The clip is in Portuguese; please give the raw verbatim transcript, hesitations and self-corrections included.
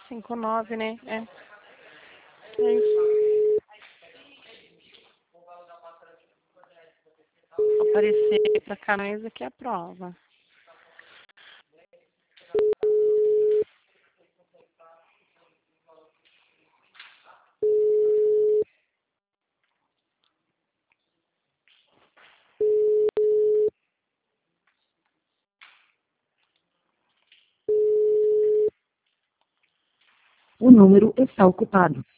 cinco nove, né? É. É isso. Aparecer para canais aqui é a prova. O número está ocupado.